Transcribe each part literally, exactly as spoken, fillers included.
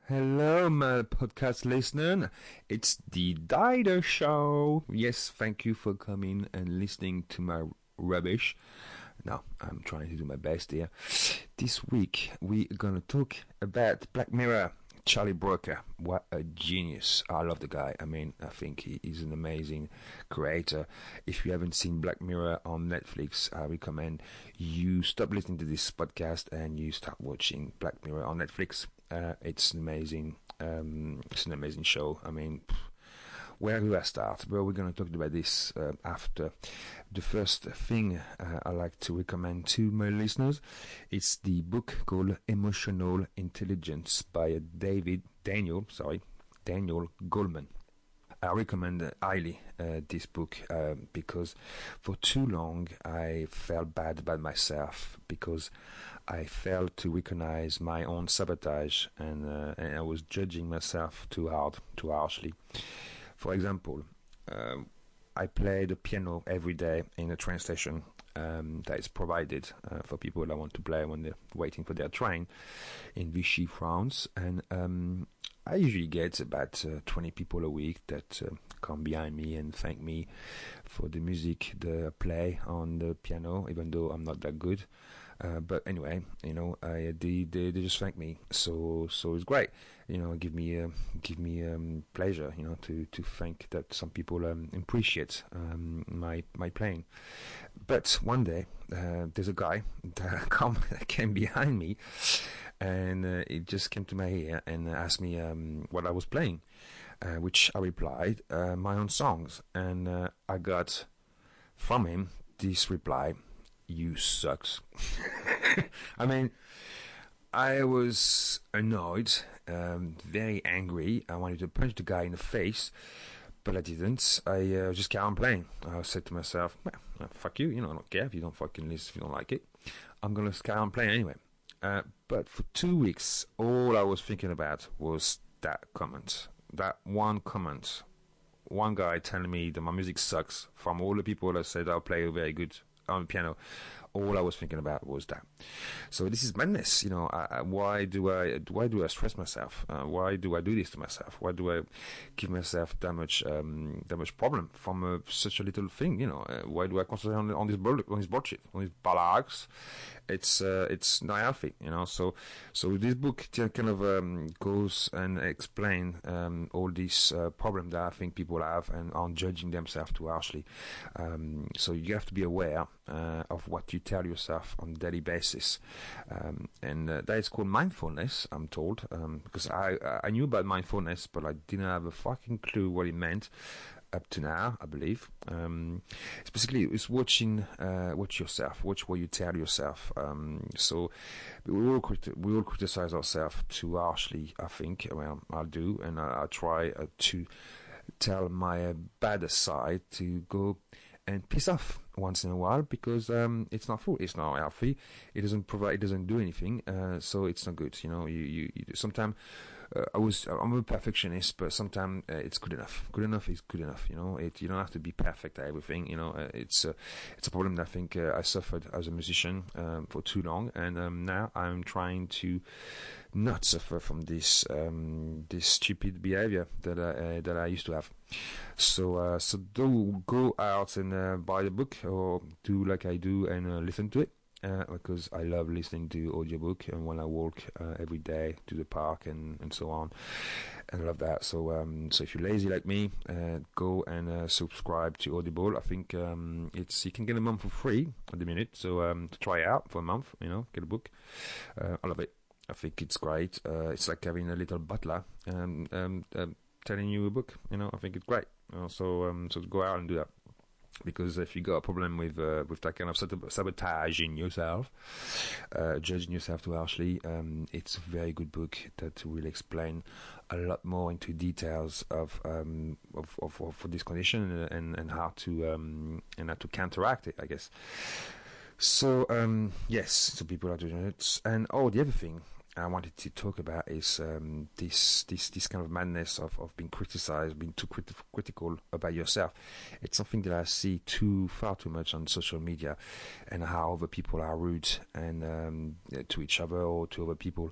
Hello, my podcast listener. It's the Dider Show. Yes, thank you for coming and listening to my rubbish. Now, I'm trying to do my best here. This week, we're gonna talk about Black Mirror. Charlie Brooker, what a genius. I love the guy. I mean, I think he is an amazing creator. If you haven't seen Black Mirror on Netflix, I recommend you stop listening to this podcast and you start watching Black Mirror on Netflix. Uh, it's an amazing, um, it's an amazing show. I mean, where do I start? Well, we're going to talk about this uh, after. The first thing uh, I like to recommend to my listeners is the book called Emotional Intelligence by David Daniel, sorry, Daniel Goleman. I recommend uh, highly uh, this book uh, because for too long I felt bad about myself because I failed to recognize my own sabotage and, uh, and I was judging myself too hard, too harshly. For example, um, I play the piano every day in a train station um, that is provided uh, for people that want to play when they're waiting for their train in Vichy, France. And um, I usually get about uh, twenty people a week that uh, come behind me and thank me for the music that I play on the piano, even though I'm not that good. Uh, but anyway, you know, I, they, they they just thank me, so so it's great. You know, give me uh, give me um, pleasure. You know, to, to think that some people um, appreciate um, my my playing. But one day, uh, there's a guy that come that came behind me, and uh, it just came to my ear and asked me um, what I was playing, uh, which I replied uh, my own songs, and uh, I got from him this reply. You sucks. I mean, I was annoyed, um, very angry. I wanted to punch the guy in the face, but I didn't. I uh, just carried on playing. I said to myself, well, fuck you, you know, I don't care if you don't fucking listen, if you don't like it. I'm going to carry on playing anyway. Uh, but for two weeks, all I was thinking about was that comment. That one comment. One guy telling me that my music sucks from all the people that said I'll play very good on the piano. All I was thinking about was that. So this is madness, you know. I, I, why do I? Why do I stress myself? Uh, why do I do this to myself? Why do I give myself that much, um, that much problem from uh, such a little thing? You know. Uh, why do I concentrate on, on this bull, on this bullshit, on these balags? It's uh, it's not healthy, you know. So so this book kind of um, goes and explain um, all these uh, problems that I think people have and aren't judging themselves too harshly. Um, so you have to be aware uh, of what you tell yourself on a daily basis, um, and uh, that is called mindfulness. I'm told um, because I I knew about mindfulness, but I didn't have a fucking clue what it meant. Up to now, I believe. Um, it's basically it's watching, uh, watch yourself, watch what you tell yourself. Um, so we all criti- we all criticize ourselves too harshly. I think. Well, I do, and I, I try uh, to tell my uh, bad side to go and piss off once in a while because um, it's not full, it's not healthy. It doesn't provide, it doesn't do anything. Uh, so it's not good. You know, you you, you sometimes. Uh, I was I'm a perfectionist, but sometimes uh, it's good enough. Good enough is good enough. You know, it you don't have to be perfect at everything. You know, uh, it's uh, it's a problem that I think uh, I suffered as a musician um, for too long, and um, now I'm trying to not suffer from this um, this stupid behavior that I uh, that I used to have. So uh, so do go out and uh, buy the book or do like I do and uh, listen to it. Uh, because I love listening to audiobook and when I walk uh, every day to the park and, and so on, and I love that. So um, so if you're lazy like me, uh, go and uh, subscribe to Audible. I think um, it's you can get a month for free at the minute. So um, to try it out for a month, you know, get a book. Uh, I love it. I think it's great. Uh, it's like having a little butler um, um, um, telling you a book. You know, I think it's great. Uh, so um, so go out and do that. Because if you got a problem with uh, with that kind of sabotaging yourself, uh, judging yourself too harshly, um, it's a very good book that will explain a lot more into details of um, of, of, of for this condition and, and how to um, and how to counteract it, I guess. So um, yes, so people are doing it, and oh, the other thing. I wanted to talk about is um, this this this kind of madness of, of being criticized, being too criti- critical about yourself. It's something that I see too far too much on social media, and how other people are rude and um, to each other or to other people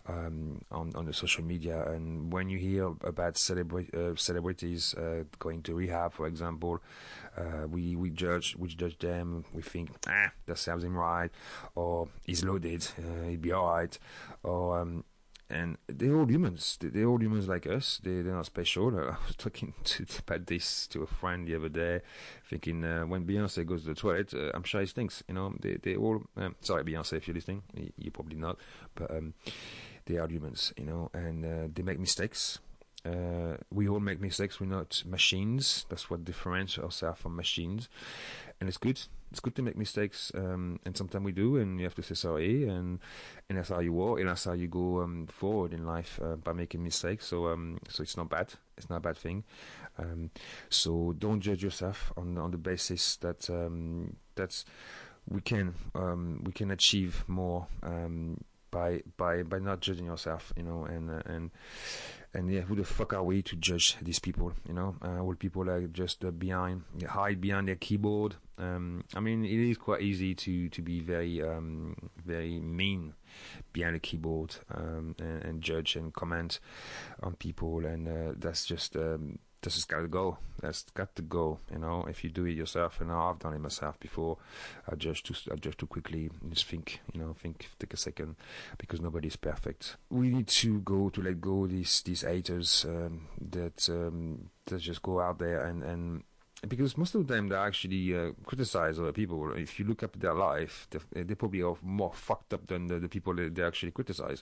um, on on the social media. And when you hear about celebra- uh, celebrities uh, going to rehab, for example, uh, we we judge we judge them. We think ah that serves him right, or he's loaded, uh, he'll be alright. Or um, and they're all humans. They're all humans like us. They they're not special. I was talking to, about this to a friend the other day, thinking uh, when Beyonce goes to the toilet, uh, I'm sure he stinks. You know, they they all. Um, sorry, Beyonce, if you're listening, you, you're probably not, but um, they are humans. You know, and uh, they make mistakes. Uh, we all make mistakes. We're not machines. That's what differentiates ourselves from machines, and it's good. It's good to make mistakes, um, and sometimes we do, and you have to say sorry, and and that's how you walk, and that's how you go um, forward in life uh, by making mistakes. So um, so it's not bad. It's not a bad thing. Um, so don't judge yourself on on the basis that um, that's we can um, we can achieve more. Um, by by by not judging yourself, you know, and uh, and and yeah, who the fuck are we to judge these people, you know? Uh, all people are just uh, behind, hide behind their keyboard. Um, I mean, it is quite easy to to be very um very mean behind a keyboard um, and, and judge and comment on people, and uh, that's just um, that's just got to go. That's got to go. You know, if you do it yourself, and I've done it myself before, I judge too, I judge too quickly. Just think, you know, think, take a second, because nobody's perfect. We need to go to let go these these haters um, that um, that just go out there and and. Because most of the time they actually uh, criticize other people. If you look up their life, they, they probably are more fucked up than the, the people that they actually criticize.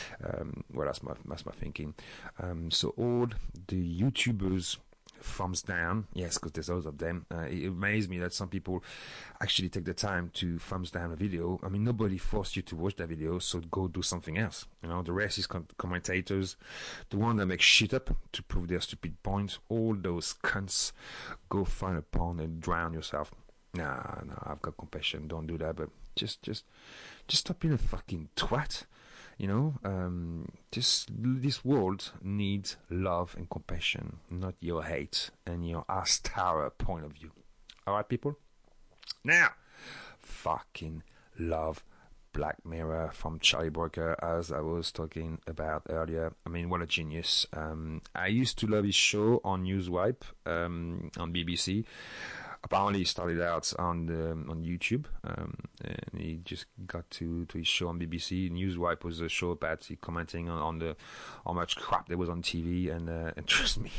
Um, well, that's my that's my thinking. Um, so all the YouTubers, thumbs down, yes, because there's loads of them. Uh, it amazes me that some people actually take the time to thumbs down a video. I mean, nobody forced you to watch that video, so go do something else. You know, the rest is com- commentators, the one that make shit up to prove their stupid points. All those cunts, go find a pond and drown yourself. Nah, nah, I've got compassion. Don't do that. But just, just, just stop being a fucking twat. You know, um, just this world needs love and compassion, not your hate and your ass tower point of view. All right, people. Now, fucking love Black Mirror from Charlie Brooker, as I was talking about earlier. I mean, what a genius. Um, I used to love his show on Newswipe um, on B B C. Apparently, he started out on the, on YouTube, um, and he just got to, to his show on B B C. Newswipe was a show about he commenting on, on the how much crap there was on T V, and, uh, and trust me,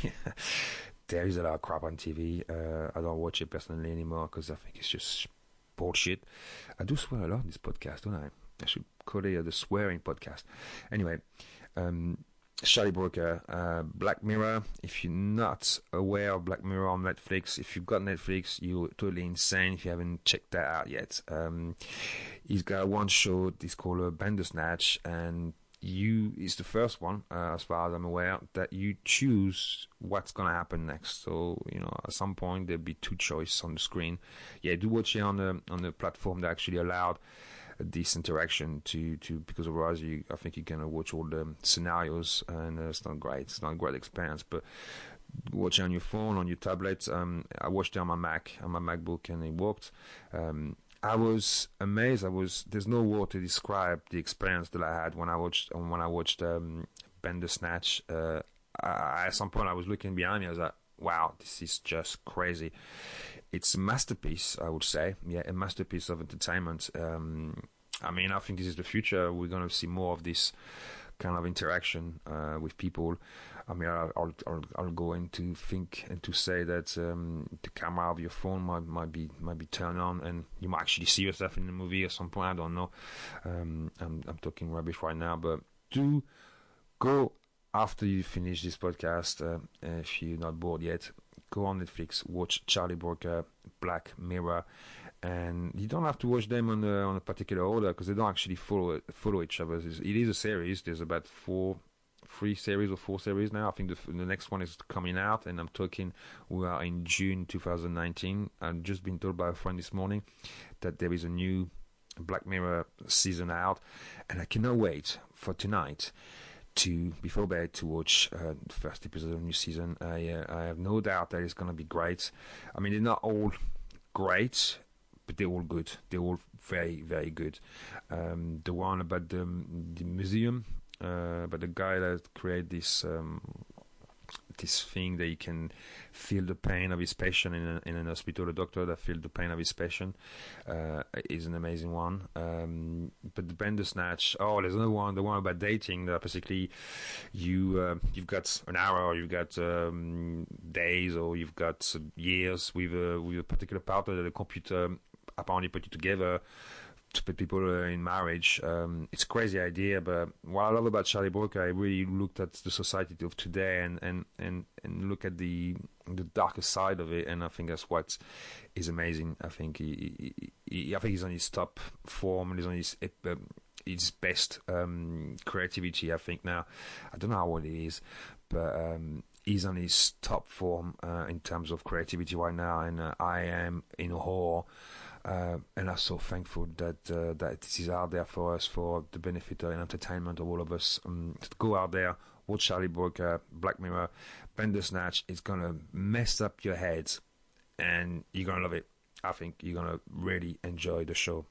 there is a lot of crap on T V. Uh, I don't watch it personally anymore because I think it's just bullshit. I do swear a lot in this podcast, don't I? I should call it uh, the swearing podcast. Anyway, um, Charlie Brooker, uh, Black Mirror. If you're not aware of Black Mirror on Netflix, if you've got Netflix, you're totally insane if you haven't checked that out yet. Um, he's got one show, it's called uh, Bandersnatch, and you is the first one, uh, as far as I'm aware, that you choose what's going to happen next. So, you know, at some point there'll be two choices on the screen. Yeah, do watch it on the, on the platform that actually allowed this interaction to, to because otherwise you I think you're gonna watch all the scenarios, and uh, it's not great. It's not a great experience. But watch it on your phone, on your tablet. Um, I watched it on my Mac, on my MacBook, and it worked. Um, I was amazed. I was there's no word to describe the experience that I had when I watched when I watched um, Bandersnatch. Uh, I, at some point, I was looking behind me. I was like, wow, this is just crazy. It's a masterpiece, I would say. Yeah, a masterpiece of entertainment. Um, I mean, I think this is the future. We're going to see more of this kind of interaction uh, with people. I mean, I'll, I'll, I'll, I'll go into think and to say that um, the camera of your phone might, might be might be turned on, and you might actually see yourself in the movie at some point. I don't know. Um, I'm, I'm talking rubbish right now, but do go after you finish this podcast. Uh, if you're not bored yet, go on Netflix, watch Charlie Brooker, Black Mirror, and you don't have to watch them on a, on a particular order because they don't actually follow follow each other. It is a series. There's about four, three series or four series now. I think the, the next one is coming out, and I'm talking. We are in June twenty nineteen. I've just been told by a friend this morning that there is a new Black Mirror season out, and I cannot wait for tonight to before bed to watch uh, the first episode of the new season. I uh, I have no doubt that it's gonna be great. I mean, they're not all great, but they're all good. They're all very very good. Um, the one about the the museum, uh, about the guy that created this. Um, this thing that you can feel the pain of his patient in, a, in an hospital, a doctor that feels the pain of his patient, uh, is an amazing one. Um, but the Bandersnatch, oh, there's another one, the one about dating, that basically you, uh, you've got an hour, or you've got um, days, or you've got years with a, with a particular partner that the computer apparently put you together to put people uh, in marriage. Um, it's a crazy idea, but what I love about Charlie Brooker, I really looked at the society of today and, and, and, and look at the the darker side of it, and I think that's what is amazing. I think he, he, he I think he's on his top form, he's on his uh, his best um, creativity. I think now, I don't know how old he is, but um, he's on his top form uh, in terms of creativity right now, and uh, I am in awe. Uh, and I'm so thankful that uh, that this is out there for us, for the benefit and entertainment of all of us. Um, to go out there, watch Charlie Brooker, Black Mirror, Bandersnatch. It's gonna mess up your head, and you're gonna love it. I think you're gonna really enjoy the show.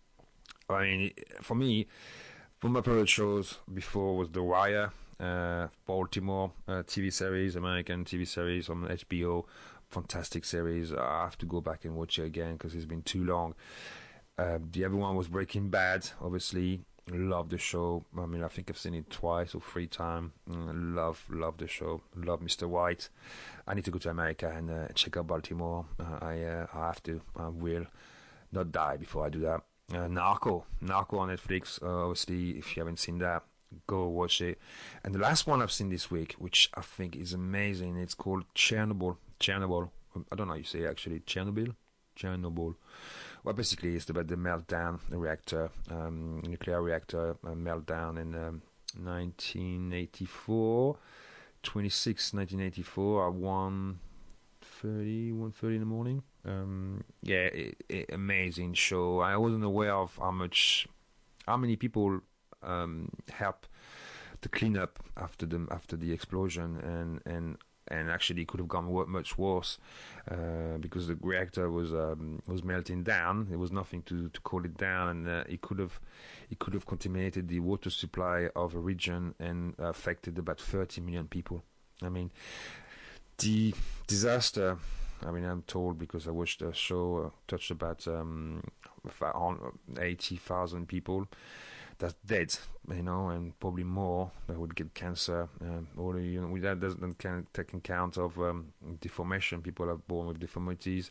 I mean, for me, one of my favorite shows before was The Wire, uh, Baltimore uh, T V series, American T V series on H B O. Fantastic series. I have to go back and watch it again because it's been too long. Uh, the other one was Breaking Bad, obviously. Love the show. I mean, I think I've seen it twice or three times. Mm, love, love the show. Love Mister White. I need to go to America and uh, check out Baltimore. Uh, I, uh, I have to. I will not die before I do that. Uh, Narco. Narco on Netflix. Uh, obviously, if you haven't seen that, go watch it. And the last one I've seen this week, which I think is amazing, it's called Chernobyl. Chernobyl. I don't know how you say it, actually. Chernobyl? Chernobyl. Well, basically, it's about the meltdown, the reactor, um, nuclear reactor uh, meltdown in um, nineteen eighty-four, twenty-six, nineteen eighty-four, at one thirty, one thirty in the morning. Um, yeah, it, it, amazing show. I wasn't aware of how much, how many people um, help to clean up after the after the explosion, and and. And actually, it could have gone much worse uh, because the reactor was um, was melting down. There was nothing to, to cool it down, and uh, it could have it could have contaminated the water supply of a region and affected about thirty million people. I mean, the disaster. I mean, I'm told because I watched a show uh, touched about um, eighty thousand people that's dead, you know, and probably more that would get cancer. Um, or you know, that doesn't can take account of um, deformation. People are born with deformities.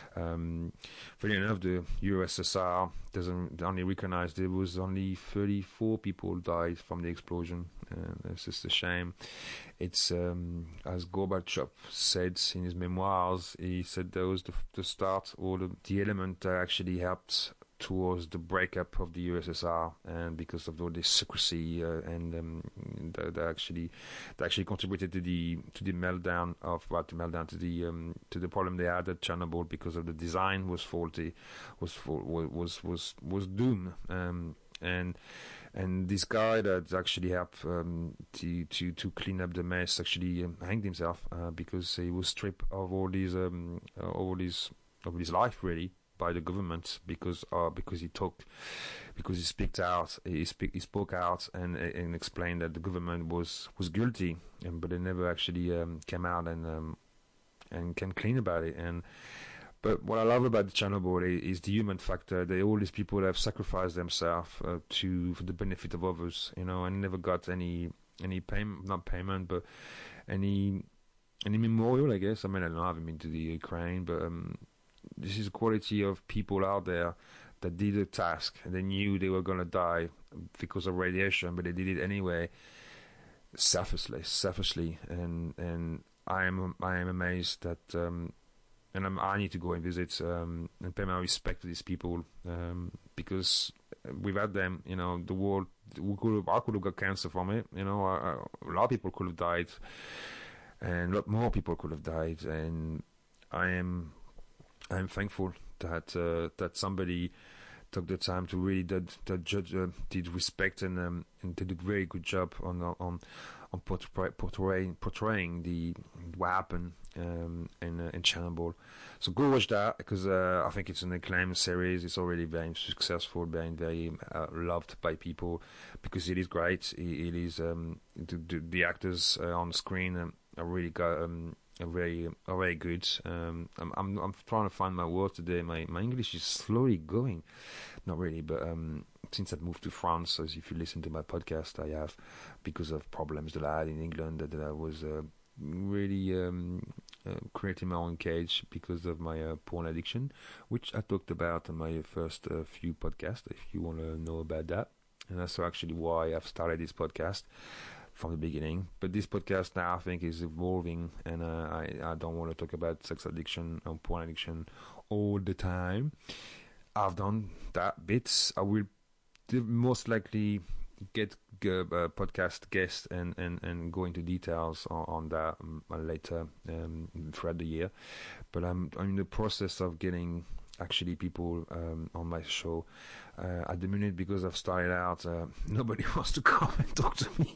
Um, funny enough, the U S S R doesn't only recognize there was only thirty-four people died from the explosion. Uh, that's just a shame. It's um, as Gorbachev said in his memoirs. He said that was the, the start, or the, the element that actually helped towards the breakup of the U S S R, and because of all this secrecy uh, and um, that, that actually that actually contributed to the to the meltdown of what well, meltdown to the um, to the problem they had at Chernobyl, because of the design was faulty, was was was was doomed. Um, and and this guy that actually helped um, to to to clean up the mess actually um, hanged himself uh, because he was stripped of all these um, uh, all these of his life, really, by the government, because uh, because he talked, because he speak out, he, speak, he spoke out and and explained that the government was was guilty, and but they never actually um, came out and um, and came clean about it. And but what I love about the Chernobyl is the human factor. They all these people have sacrificed themselves uh, to for the benefit of others, you know, and never got any any payment, not payment, but any any memorial, I guess. I mean, I don't know, I haven't been to the Ukraine, but. Um, This is the quality of people out there that did the task. They knew they were going to die because of radiation, but they did it anyway, selfishly, selfishly. And and I am I am amazed that, um, and I'm, I need to go and visit um, and pay my respect to these people um, because without them, you know, the world we could have, I could have got cancer from it. You know, I, I, a lot of people could have died, and a lot more people could have died. And I am. I'm thankful that uh, that somebody took the time to really did, did, judge, uh, did respect and um, and did a very good job on on on portray, portraying portraying the what happened um, in uh, in Chernobyl. So go watch that because uh, I think it's an acclaimed series. It's already very successful, being very uh, loved by people because it is great. It, it is um, the, the, the actors uh, on screen um, are really got. Um, are very, are very good. Um, I'm, I'm, I'm trying to find my words today. My, my English is slowly going, not really, but um, since I've moved to France, as if you listen to my podcast, I have because of problems that I had in England that, that I was uh, really um, uh, creating my own cage because of my uh, porn addiction, which I talked about in my first uh, few podcasts. If you want to know about that, and that's actually why I've started this podcast. From the beginning, but this podcast now I think is evolving, and uh, I I don't want to talk about sex addiction and porn addiction all the time. I've done that bits. I will most likely get a uh, podcast guest and, and, and go into details on, on that um, later um, throughout the year. But I'm I'm in the process of getting actually people um, on my show. Uh, at the minute, because I've started out, uh, nobody wants to come and talk to me.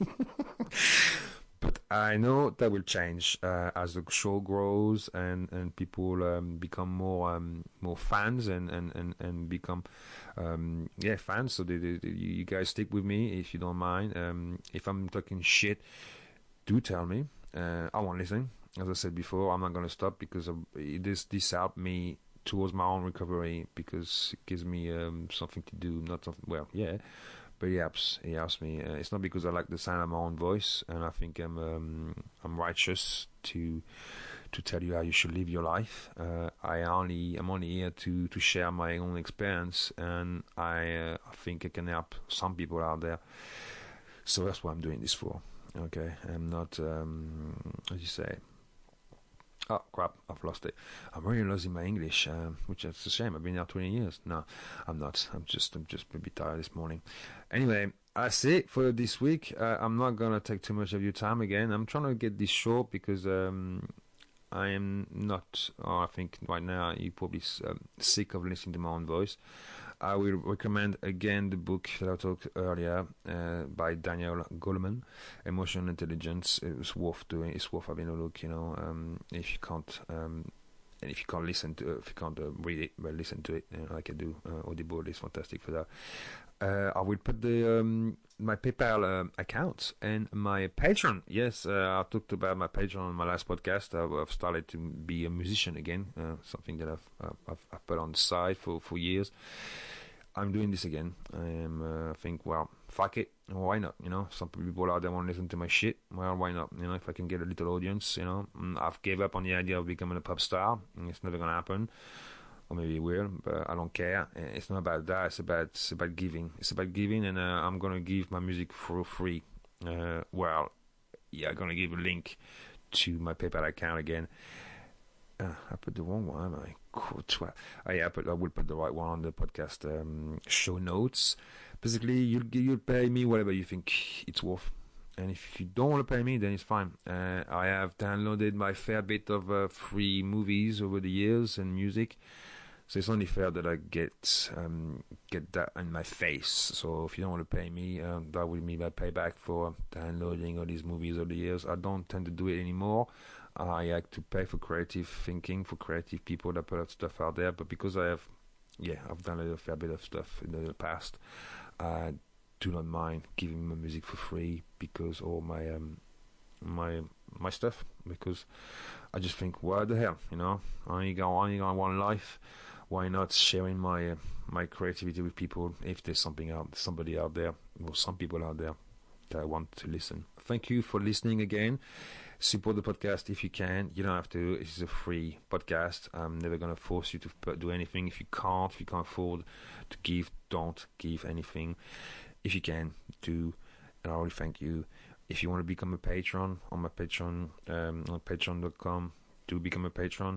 But I know that will change uh, as the show grows and, and people um, become more um, more fans and, and, and, and become um, yeah fans. So they, they, they, you guys stick with me if you don't mind. Um, if I'm talking shit, do tell me. Uh, I won't listen. As I said before, I'm not going to stop because of, this this helped me towards my own recovery because it gives me um, something to do. Not something, well, yeah, but it helps. It helps me. Uh, it's not because I like the sound of my own voice, and I think I'm um, I'm righteous to to tell you how you should live your life. Uh, I only I'm only here to, to share my own experience, and I uh, I think I can help some people out there. So that's what I'm doing this for. Okay, I'm not um, how do you say. Oh crap, I've lost it. I'm really losing my English, um, which is a shame. I've been here twenty years. No, I'm not. I'm just I'm just a bit tired this morning. Anyway, that's it for this week. Uh, I'm not going to take too much of your time again. I'm trying to get this short because um, I am not, oh, I think right now you're probably um, sick of listening to my own voice. I will recommend again the book that I talked earlier uh, by Daniel Goleman, Emotional Intelligence. It was worth doing. It's worth having a look. You know, um, if you can't, um, and if you can't listen to, if you can't uh, read it, well, listen to it. You know, like I do. Uh, Audible is fantastic for that. Uh, I will put the um, my PayPal uh, account and my Patreon. Yes, uh, I talked about my Patreon on my last podcast. I've, I've started to be a musician again, uh, something that I've, I've I've put on the side for, for years. I'm doing this again. I am. Uh, I think, well, fuck it. Why not? You know, some people out there want to listen to my shit. Well, why not? You know, if I can get a little audience, you know, I've gave up on the idea of becoming a pop star. It's never gonna happen. Or maybe it will, but I don't care. It's not about that. It's about it's about giving. It's about giving, and uh, I'm gonna give my music for free. Uh, well, yeah, I'm gonna give a link to my PayPal account again. Uh, I put the wrong one, am I? Oh, yeah, I, put, I will put the right one on the podcast um, show notes. Basically, you'll you'll pay me whatever you think it's worth. And if you don't want to pay me, then it's fine. Uh, I have downloaded my fair bit of uh, free movies over the years and music. So it's only fair that I get um, get that in my face. So if you don't want to pay me, um, that will mean my payback for downloading all these movies over the years. I don't tend to do it anymore. I like to pay for creative thinking, for creative people that put out stuff out there. But because I have, yeah, I've downloaded a fair bit of stuff in the past, I do not mind giving my music for free because all my um, my my stuff. Because I just think, what the hell, you know? I only got only got one life. Why not sharing my uh, my creativity with people if there's something out, somebody out there, or some people out there that want to listen. Thank you for listening again. Support the podcast if you can. You don't have to. This is a free podcast. I'm never going to force you to do anything. If you can't, if you can't afford to give, don't give anything. If you can, do. And I really thank you. If you want to become a patron on my Patreon, um, on patreon dot com, do become a patron.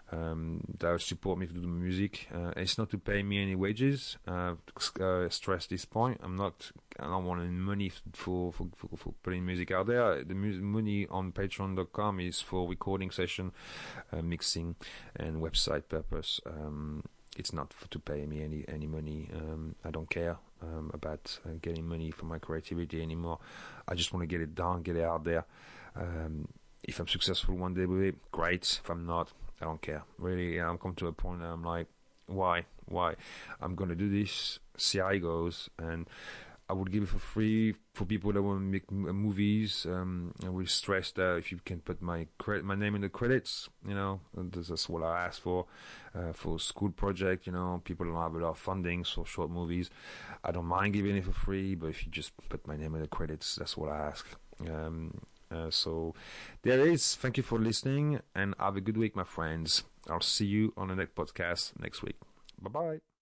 Um, that will support me to do the music. Uh, it's not to pay me any wages. Uh, uh, stress this point. I'm not. I don't want any money for for, for, for putting music out there. The music money on patreon dot com is for recording session, uh, mixing, and website purpose. Um, it's not for, to pay me any any money. Um, I don't care um, about uh, getting money for my creativity anymore. I just want to get it done, get it out there. Um, if I'm successful one day with it, great. If I'm not, I don't care. Really, I'm come to a point where I'm like, why, why? I'm gonna do this, see how it goes, and I would give it for free for people that want to make m- movies. Um, I would stress that if you can put my credit, my name in the credits, you know, that's what I ask for. Uh, for a school project, you know, people don't have a lot of funding for short movies. I don't mind giving it for free, but if you just put my name in the credits, that's what I ask. Um, uh, so there is. Thank you for listening, and have a good week, my friends. I'll see you on the next podcast next week. Bye bye.